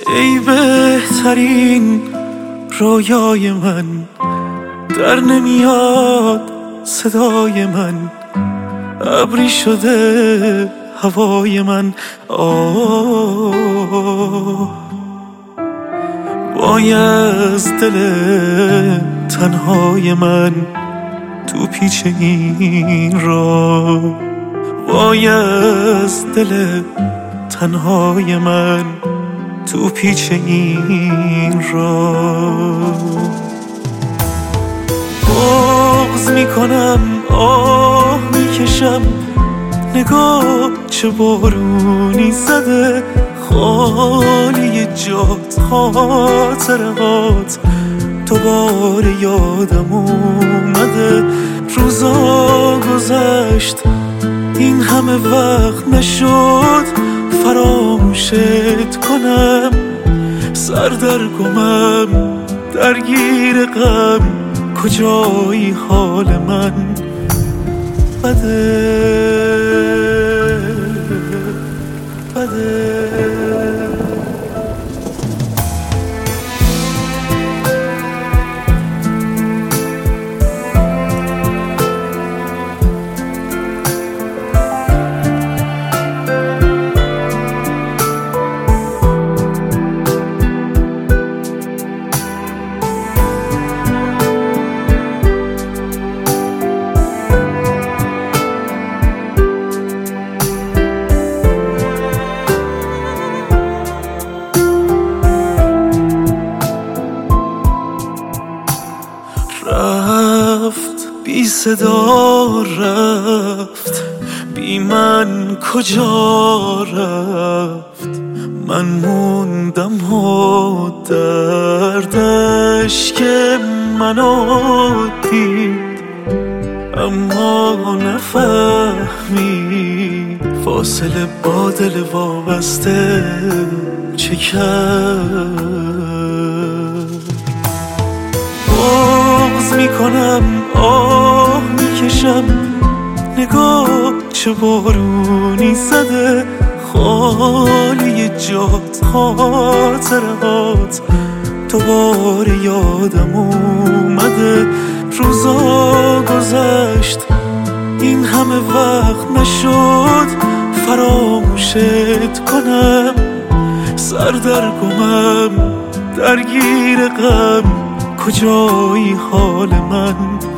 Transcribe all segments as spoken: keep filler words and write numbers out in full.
ای بهترین رویای من، در نمیاد صدای من، ابری شده هوای من. آه وای از دل تنهای من تو پیچ این راه، وای از دل تنهای من تو پیچ این راه. بغض میکنم، آه میکشم، نگاه چه بارونی زده، خالی جات خاطرات دوباره یادم اومده. روزا گذشت این همه وقت نشد فراموشت کنم، سر در گمم درگیر غم، کجایی حال من بده بده. رفت بی صدا رفت، بی من کجا رفت، من موندم و دردش که منو دید، اما نفهمید فاصله با دل وابسته چه کرد. بغض میکنم، آه میکشم، نگاه چه بارونی زده، خالی جات خاطرات دوباره یادم اومده. روزا گذشت این همه وقت نشد فراموشت کنم، سر در گمم درگیر غم، کجایی حال من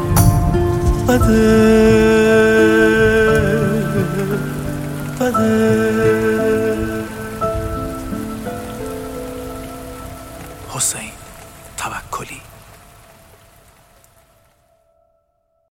بده بده. حسین توکلی.